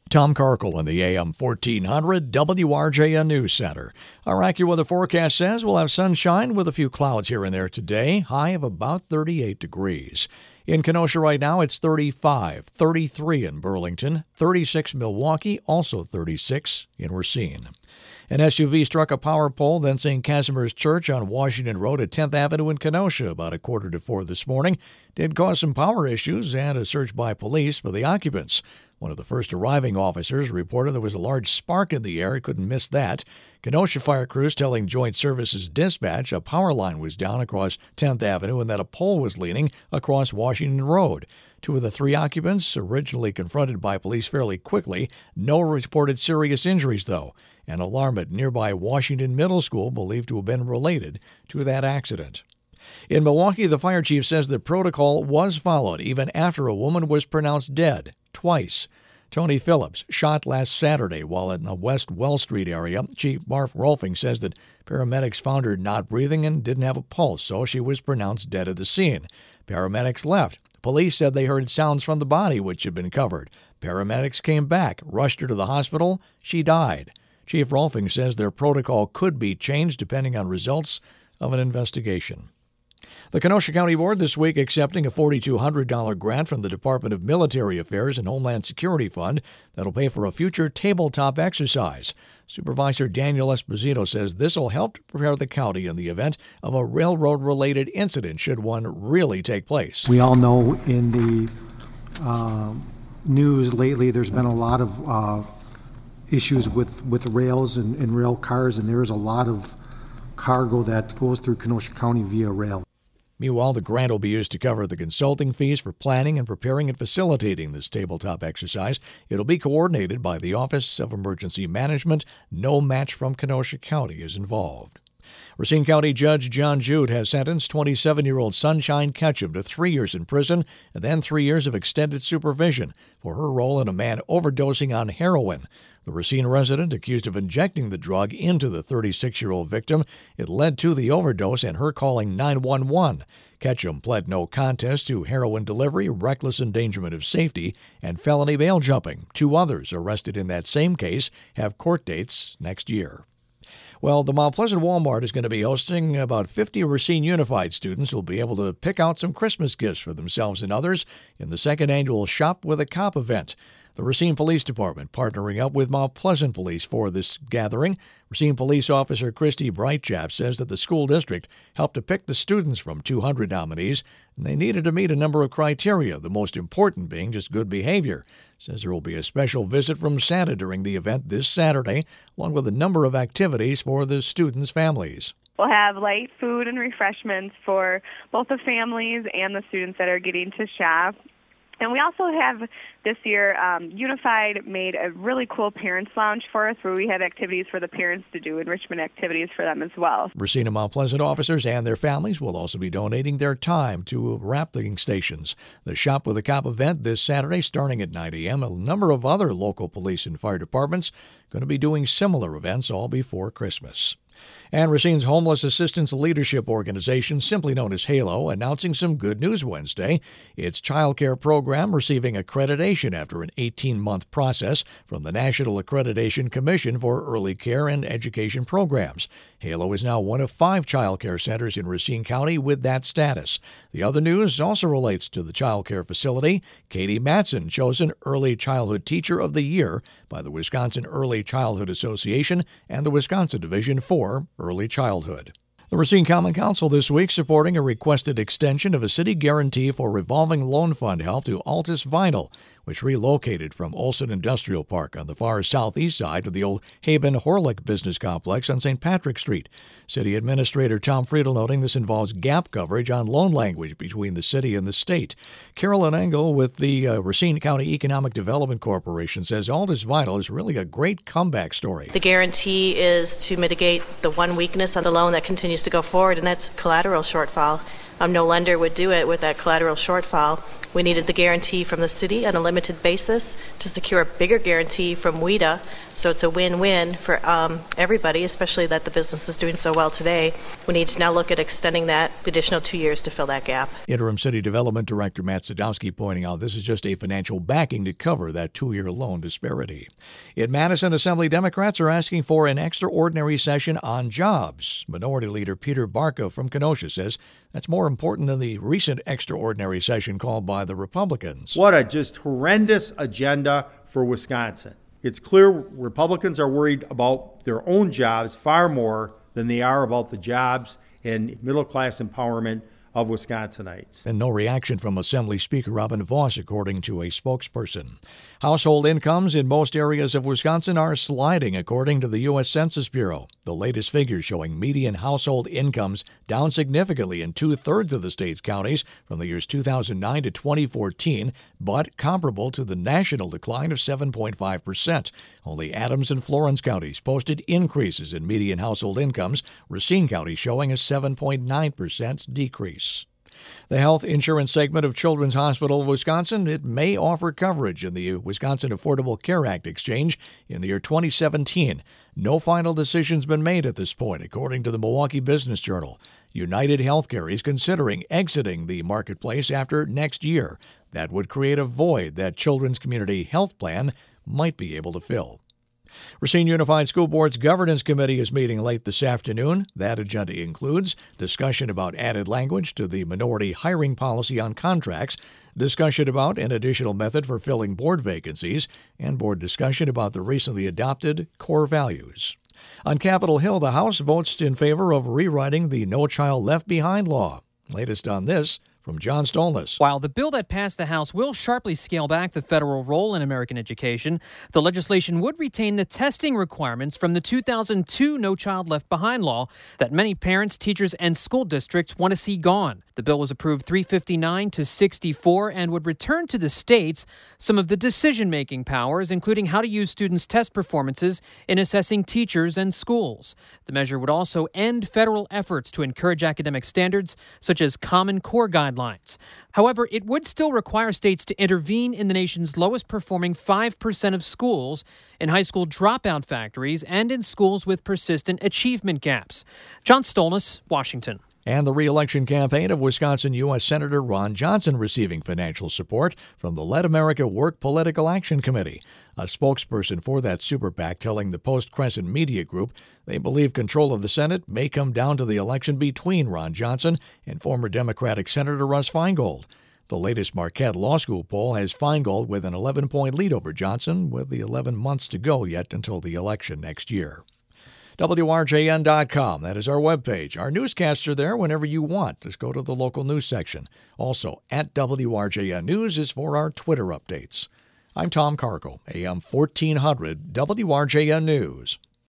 Tom Karkel in the AM 1400 WRJN News Center. Our AccuWeather forecast says we'll have sunshine with a few clouds here and there today, high of about 38 degrees. In Kenosha right now, it's 35, 33 in Burlington, 36 Milwaukee, also 36 in Racine. An SUV struck a power pole, then St. Casimir's Church on Washington Road at 10th Avenue in Kenosha about 3:45 this morning. Did cause some power issues and a search by police for the occupants. One of the first arriving officers reported there was a large spark in the air. He couldn't miss that. Kenosha fire crews telling Joint Services Dispatch a power line was down across 10th Avenue and that a pole was leaning across Washington Road. Two of the three occupants originally confronted by police fairly quickly. No reported serious injuries, though. An alarm at nearby Washington Middle School believed to have been related to that accident. In Milwaukee, the fire chief says the protocol was followed even after a woman was pronounced dead twice. Tony Phillips shot last Saturday while in the West Well Street area. Chief Marv Rolfing says that paramedics found her not breathing and didn't have a pulse, so she was pronounced dead at the scene. Paramedics left. Police said they heard sounds from the body, which had been covered. Paramedics came back, rushed her to the hospital. She died. Chief Rolfing says their protocol could be changed depending on results of an investigation. The Kenosha County Board this week accepting a $4,200 grant from the Department of Military Affairs and Homeland Security Fund that'll pay for a future tabletop exercise. Supervisor Daniel Esposito says this will help to prepare the county in the event of a railroad-related incident should one really take place. We all know in the news lately there's been a lot of issues with rails and rail cars, and there's a lot of cargo that goes through Kenosha County via rail. Meanwhile, the grant will be used to cover the consulting fees for planning and preparing and facilitating this tabletop exercise. It'll be coordinated by the Office of Emergency Management. No match from Kenosha County is involved. Racine County Judge John Jude has sentenced 27-year-old Sunshine Ketchum to 3 years in prison and then 3 years of extended supervision for her role in a man overdosing on heroin. The Racine resident accused of injecting the drug into the 36-year-old victim. It led to the overdose and her calling 911. Ketchum pled no contest to heroin delivery, reckless endangerment of safety, and felony bail jumping. 2 others arrested in that same case have court dates next year. Well, the Mount Pleasant Walmart is going to be hosting about 50 Racine Unified students who will be able to pick out some Christmas gifts for themselves and others in the second annual Shop with a Cop event. The Racine Police Department partnering up with Mount Pleasant Police for this gathering. Racine Police Officer Christy Brightchap says that the school district helped to pick the students from 200 nominees, and they needed to meet a number of criteria, the most important being just good behavior. Says there will be a special visit from Santa during the event this Saturday, along with a number of activities for the students' families. We'll have light food and refreshments for both the families and the students that are getting to shop. And we also have this year, Unified made a really cool Parents Lounge for us where we have activities for the parents to do, enrichment activities for them as well. Racine and Mount Pleasant officers and their families will also be donating their time to wrapping stations. The Shop with a Cop event this Saturday starting at 9 a.m. A number of other local police and fire departments going to be doing similar events all before Christmas. And Racine's Homeless Assistance Leadership Organization, simply known as HALO, announcing some good news Wednesday. Its child care program receiving accreditation after an 18-month process from the National Accreditation Commission for Early Care and Education Programs. HALO is now one of 5 child care centers in Racine County with that status. The other news also relates to the child care facility. Katie Matson chosen Early Childhood Teacher of the Year by the Wisconsin Early Childhood Association and the Wisconsin Division for Early Childhood. The Racine Common Council this week supporting a requested extension of a city guarantee for revolving loan fund help to Altus Vinyl, which relocated from Olson Industrial Park on the far southeast side of the old Haben-Horlick business complex on St. Patrick Street. City Administrator Tom Friedel noting this involves gap coverage on loan language between the city and the state. Carolyn Engel with the Racine County Economic Development Corporation says Altus Vinyl is really a great comeback story. The guarantee is to mitigate the one weakness on the loan that continues to go forward, and that's collateral shortfall. No lender would do it with that collateral shortfall. We needed the guarantee from the city on a limited basis to secure a bigger guarantee from WIDA, so it's a win-win for everybody, especially that the business is doing so well today. We need to now look at extending that additional 2 years to fill that gap. Interim City Development Director Matt Sadowski pointing out this is just a financial backing to cover that 2-year loan disparity. In Madison, Assembly Democrats are asking for an extraordinary session on jobs. Minority Leader Peter Barca from Kenosha says that's more important than the recent extraordinary session called by the Republicans. What a just horrendous agenda for Wisconsin. It's clear Republicans are worried about their own jobs far more than they are about the jobs and middle-class empowerment of Wisconsinites. And no reaction from Assembly Speaker Robin Vos, according to a spokesperson. Household incomes in most areas of Wisconsin are sliding, according to the U.S. Census Bureau. The latest figures showing median household incomes down significantly in 2/3 of the state's counties from the years 2009 to 2014, but comparable to the national decline of 7.5%. Only Adams and Florence counties posted increases in median household incomes, Racine County showing a 7.9% decrease. The health insurance segment of Children's Hospital of Wisconsin, it may offer coverage in the Wisconsin Affordable Care Act exchange in the year 2017. No final decision's been made at this point, according to the Milwaukee Business Journal. United Healthcare is considering exiting the marketplace after next year. That would create a void that Children's Community Health Plan might be able to fill. Racine Unified School Board's Governance Committee is meeting late this afternoon. That agenda includes discussion about added language to the minority hiring policy on contracts, discussion about an additional method for filling board vacancies, and board discussion about the recently adopted core values. On Capitol Hill, the House votes in favor of rewriting the No Child Left Behind law. Latest on this from John Stolness. While the bill that passed the House will sharply scale back the federal role in American education, the legislation would retain the testing requirements from the 2002 No Child Left Behind law that many parents, teachers, and school districts want to see gone. The bill was approved 359 to 64 and would return to the states some of the decision-making powers, including how to use students' test performances in assessing teachers and schools. The measure would also end federal efforts to encourage academic standards, such as Common Core guidelines. However, it would still require states to intervene in the nation's lowest-performing 5% of schools, in high school dropout factories, and in schools with persistent achievement gaps. John Stolness, Washington. And the re-election campaign of Wisconsin U.S. Senator Ron Johnson receiving financial support from the Let America Work Political Action Committee. A spokesperson for that super PAC telling the Post-Crescent Media Group they believe control of the Senate may come down to the election between Ron Johnson and former Democratic Senator Russ Feingold. The latest Marquette Law School poll has Feingold with an 11-point lead over Johnson, with the 11 months to go yet until the election next year. WRJN.com. That is our webpage. Our newscasts are there whenever you want. Just go to the local news section. Also, at WRJN News is for our Twitter updates. I'm Tom Cargo, AM 1400 WRJN News.